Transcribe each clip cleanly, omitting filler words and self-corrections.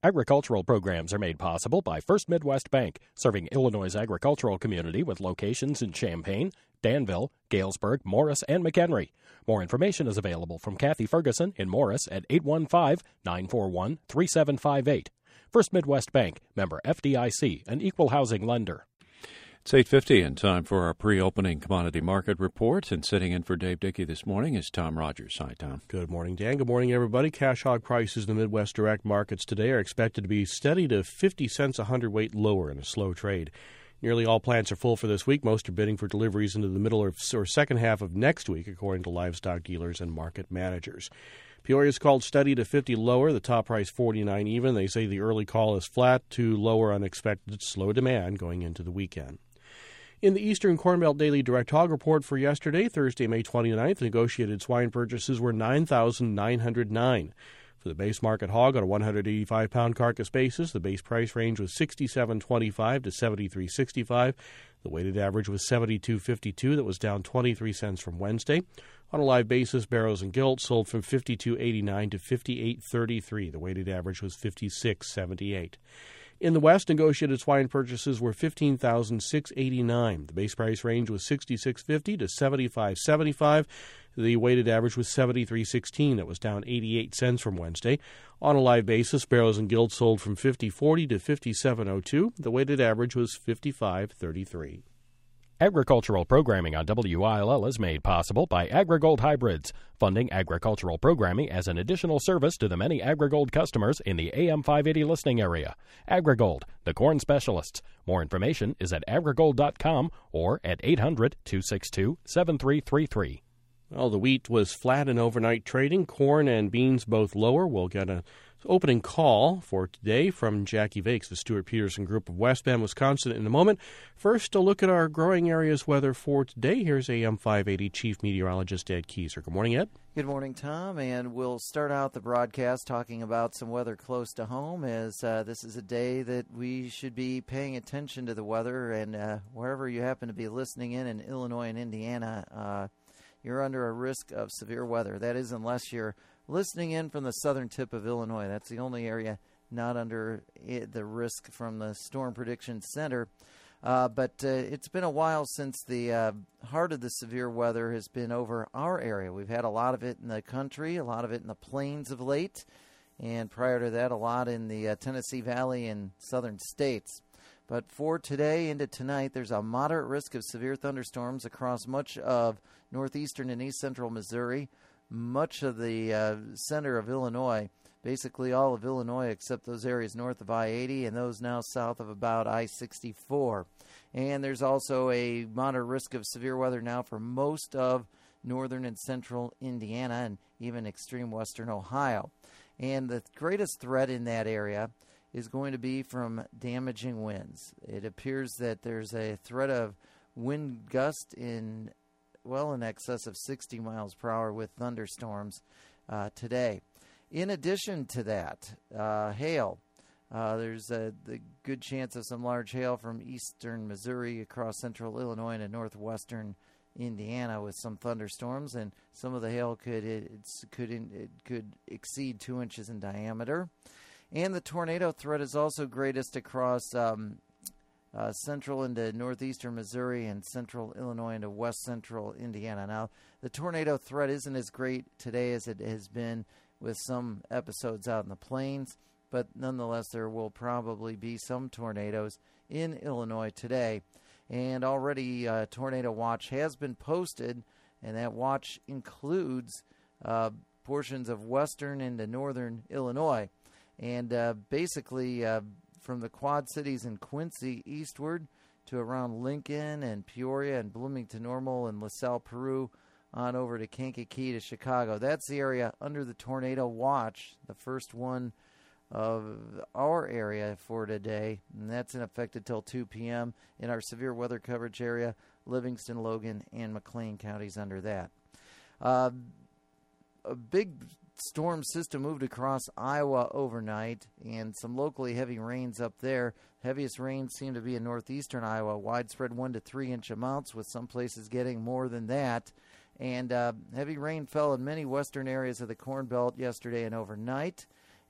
Agricultural programs are made possible by First Midwest Bank, serving Illinois' agricultural community with locations in Champaign, Danville, Galesburg, Morris, and McHenry. More information is available from Kathy Ferguson in Morris at 815-941-3758. First Midwest Bank, member FDIC, an equal housing lender. It's 8:50 and time for our pre-opening commodity market report. And sitting in for Dave Dickey this morning is Tom Rogers. Hi, Tom. Good morning, Dan. Good morning, everybody. Cash hog prices in the Midwest direct markets today are expected to be steady to 50 cents a hundredweight lower in a slow trade. Nearly all plants are full for this week. Most are bidding for deliveries into the middle or second half of next week, according to livestock dealers and market managers. Peoria is called steady to 50 lower, the top price 49 even. They say the early call is flat to lower unexpected slow demand going into the weekend. In the Eastern Corn Belt Daily Direct Hog Report for yesterday, Thursday, May 29th, negotiated swine purchases were 9,909. For the base market hog on a 185-pound carcass basis, the base price range was $67.25 to $73.65. The weighted average was $72.52. That was down 23 cents from Wednesday. On a live basis, barrows and gilts sold from $52.89 to $58.33. The weighted average was $56.78. In the West, negotiated swine purchases were $15,689. The base price range was $66.50 to $75.75. The weighted average was $73.16. That was down 88 cents from Wednesday. On a live basis, barrows and gilts sold from $50.40 to $57.02. The weighted average was $55.33. Agricultural programming on WILL is made possible by AgriGold Hybrids, funding agricultural programming as an additional service to the many AgriGold customers in the AM 580 listening area. AgriGold, the corn specialists. More information is at agrigold.com or at 800-262-7333. Well, the wheat was flat in overnight trading. Corn and beans both lower. We'll get an opening call for today from Jackie Vakes, the Stuart Peterson Group of West Bend, Wisconsin, in a moment. First, a look at our growing areas weather for today. Here's AM 580 Chief Meteorologist Ed Keyser. Good morning, Ed. Good morning, Tom, and we'll start out the broadcast talking about some weather close to home, as this is a day that we should be paying attention to the weather, and wherever you happen to be listening in Illinois and Indiana, you're under a risk of severe weather. That is, unless you're listening in from the southern tip of Illinois. That's the only area not under the risk from the Storm Prediction Center. But it's been a while since the heart of the severe weather has been over our area. We've had a lot of it in the country, a lot of it in the plains of late, and prior to that, a lot in the Tennessee Valley and southern states. But for today into tonight, there's a moderate risk of severe thunderstorms across much of northeastern and east central Missouri, much of the center of Illinois, basically all of Illinois except those areas north of I-80 and those now south of about I-64. And there's also a moderate risk of severe weather now for most of northern and central Indiana and even extreme western Ohio. And the greatest threat in that area is going to be from damaging winds. It appears that there's a threat of wind gust in excess of 60 miles per hour with thunderstorms today. In addition to that, hail. There's the good chance of some large hail from eastern Missouri across central Illinois and northwestern Indiana with some thunderstorms, and some of the hail could exceed 2 inches in diameter. And the tornado threat is also greatest across central into northeastern Missouri and central Illinois into west central Indiana. Now, the tornado threat isn't as great today as it has been with some episodes out in the plains, but nonetheless, there will probably be some tornadoes in Illinois today. And already a tornado watch has been posted, and that watch includes portions of western into northern Illinois. And basically, from the Quad Cities and Quincy eastward to around Lincoln and Peoria and Bloomington Normal and LaSalle, Peru, on over to Kankakee to Chicago. That's the area under the tornado watch, the first one of our area for today, and that's in effect until 2 p.m. in our severe weather coverage area, Livingston, Logan, and McLean counties under that. A big storm system moved across Iowa overnight, and some locally heavy rains up there. Heaviest rains seem to be in northeastern Iowa, widespread 1 to 3 inch amounts, with some places getting more than that. And heavy rain fell in many western areas of the Corn Belt yesterday and overnight.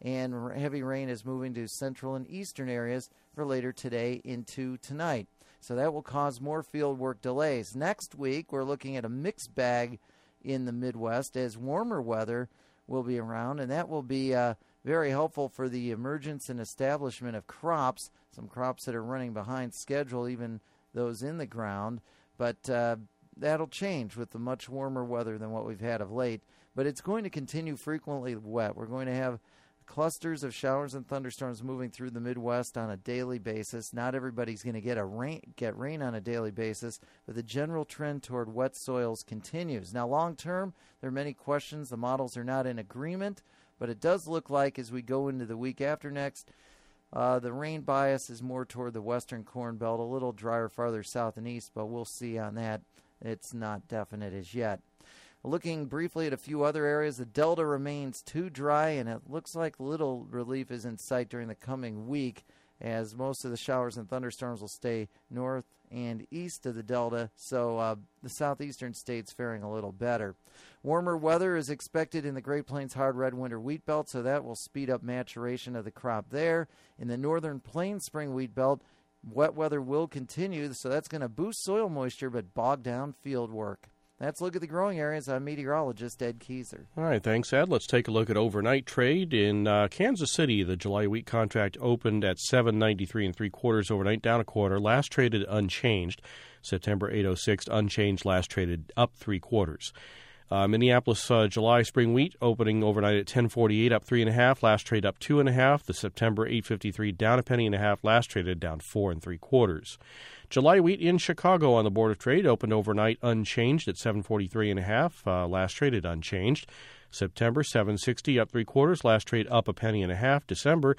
and heavy rain is moving to central and eastern areas for later today into tonight. So that will cause more field work delays. Next week, we're looking at a mixed bag in the Midwest as warmer weather will be around, and that will be very helpful for the emergence and establishment of crops, some crops that are running behind schedule, even those in the ground. But that'll change with the much warmer weather than what we've had of late. But it's going to continue frequently wet. We're going to have clusters of showers and thunderstorms moving through the Midwest on a daily basis. Not everybody's going to get rain on a daily basis, but the general trend toward wet soils continues. Now, long term, there are many questions. The models are not in agreement, but it does look like as we go into the week after next, the rain bias is more toward the western corn belt, a little drier farther south and east, but we'll see on that. It's not definite as yet. Looking briefly at a few other areas, the Delta remains too dry, and it looks like little relief is in sight during the coming week, as most of the showers and thunderstorms will stay north and east of the Delta, so the southeastern states faring a little better. Warmer weather is expected in the Great Plains hard red winter wheat belt, so that will speed up maturation of the crop there. In the northern plains spring wheat belt, wet weather will continue, so that's going to boost soil moisture but bog down field work. Let's look at the growing areas. I'm meteorologist Ed Kieser. All right, thanks, Ed. Let's take a look at overnight trade in Kansas City. The July wheat contract opened at $7.93 3/4 overnight, down a quarter. Last traded unchanged. September 806 unchanged. Last traded up 3/4. Minneapolis July spring wheat opening overnight at 10.48, up 3.5. Last trade up 2.5. The September 8.53 down a penny and a half. Last traded down 4 3/4. July wheat in Chicago on the Board of Trade opened overnight unchanged at 7.43.5. Last traded unchanged. September 7.60 up 3/4. Last trade up a penny and a half. December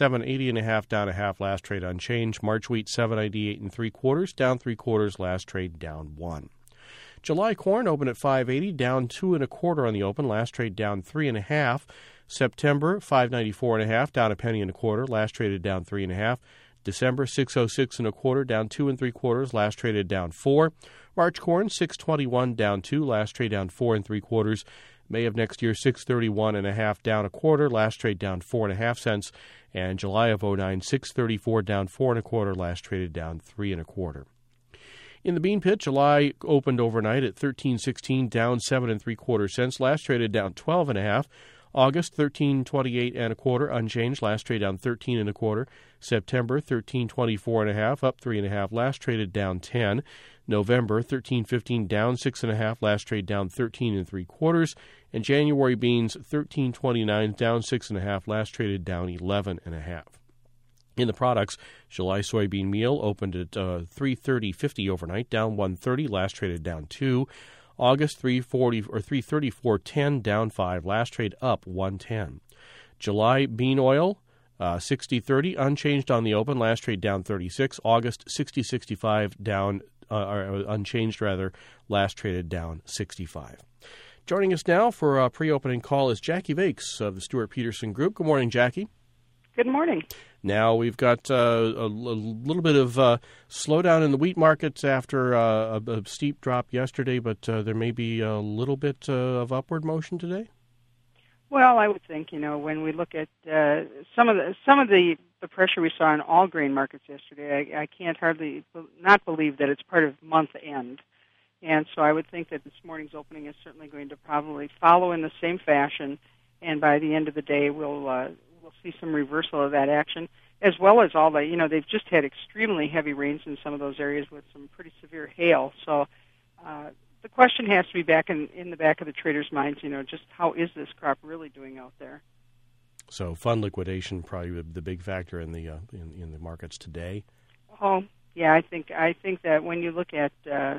7.80.5 down a half. Last trade unchanged. March wheat 7.98 3/4 down 3/4. Last trade down 1. July corn opened at 5.80 down 2 1/4 on the open. Last trade down 3.5. September 5.94.5 down a penny and a quarter. Last traded down 3.5. December 6.06 1/4 down 2 3/4. Last traded down 4. March corn 6.21 down 2. Last trade down 4 3/4. May of next year 6.31 1/2 down a quarter. Last trade down 4.5 cents. And July of 09 6.34 down 4 1/4. Last traded down 3 1/4. In the bean pit, July opened overnight at 13.16 down 7 3/4 cents. Last traded down 12 1/2. August 13.28 1/4 unchanged. Last trade down 13 1/4. September 13.24 1/2 up 3 1/2. Last traded down 10. November 13.15 down 6 1/2. Last trade down 13 3/4. And January beans 13.29 down 6 1/2. Last traded down 11 1/2. In the products, July soybean meal opened at 3.30.50 overnight, down 1.30. Last traded down 2. August 3.34.10 down 5. Last trade up 1.10. July bean oil 60.30 unchanged on the open. Last trade down 36. August 60.65 down unchanged rather. Last traded down 65. Joining us now for a pre-opening call is Jackie Vakes of the Stuart Peterson Group. Good morning, Jackie. Good morning. Now we've got a little bit of slowdown in the wheat markets after a steep drop yesterday, but there may be a little bit of upward motion today. Well, I would think, when we look at some of the pressure we saw in all grain markets yesterday, I can't hardly not believe that it's part of month end. And so I would think that this morning's opening is certainly going to probably follow in the same fashion, and by the end of the day we'll see some reversal of that action, as well as all the, they've just had extremely heavy rains in some of those areas with some pretty severe hail. So the question has to be back in the back of the traders' minds, just how is this crop really doing out there? So fund liquidation probably the big factor in the markets today. Oh, yeah, I think that when you look at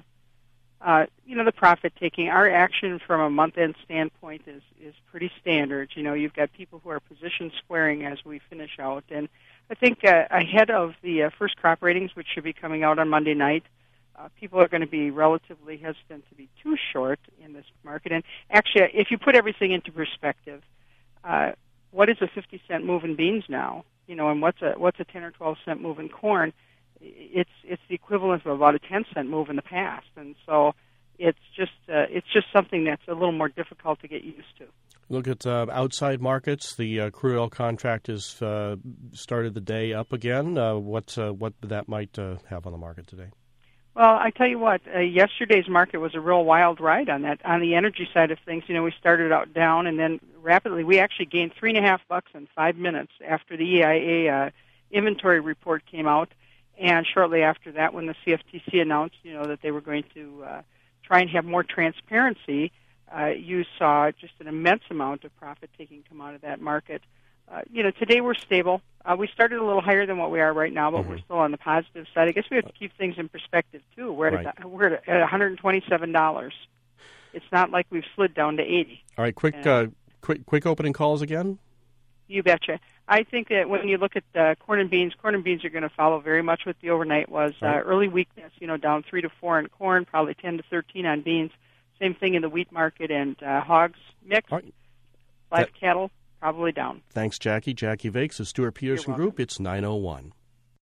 the profit taking, our action from a month-end standpoint is pretty standard. You've got people who are position squaring as we finish out, and I think ahead of the first crop ratings, which should be coming out on Monday night, people are going to be relatively hesitant to be too short in this market. And actually, if you put everything into perspective, what is a 50-cent move in beans now? And what's a 10 or 12-cent move in corn? It's the equivalent of about a 10-cent move in the past, and so it's just something that's a little more difficult to get used to. Look at outside markets. The crude oil contract has started the day up again. What that might have on the market today? Well, I tell you what, yesterday's market was a real wild ride on that. On the energy side of things, we started out down, and then rapidly we actually gained $3.50 in 5 minutes after the EIA inventory report came out, and shortly after that, when the CFTC announced, that they were going to try and have more transparency. You saw just an immense amount of profit taking come out of that market. Today we're stable. We started a little higher than what we are right now, but we're still on the positive side. I guess we have to keep things in perspective too. We're at $127. It's not like we've slid down to $80. All right, quick opening calls again. You betcha. I think that when you look at corn and beans are going to follow very much what the overnight was. Early weakness, down 3 to 4 in corn, probably 10 to 13 on beans. Same thing in the wheat market, and hogs mixed. Right. Live cattle probably down. Thanks, Jackie. Jackie Vakes of Stewart Peterson Group. It's 9:01.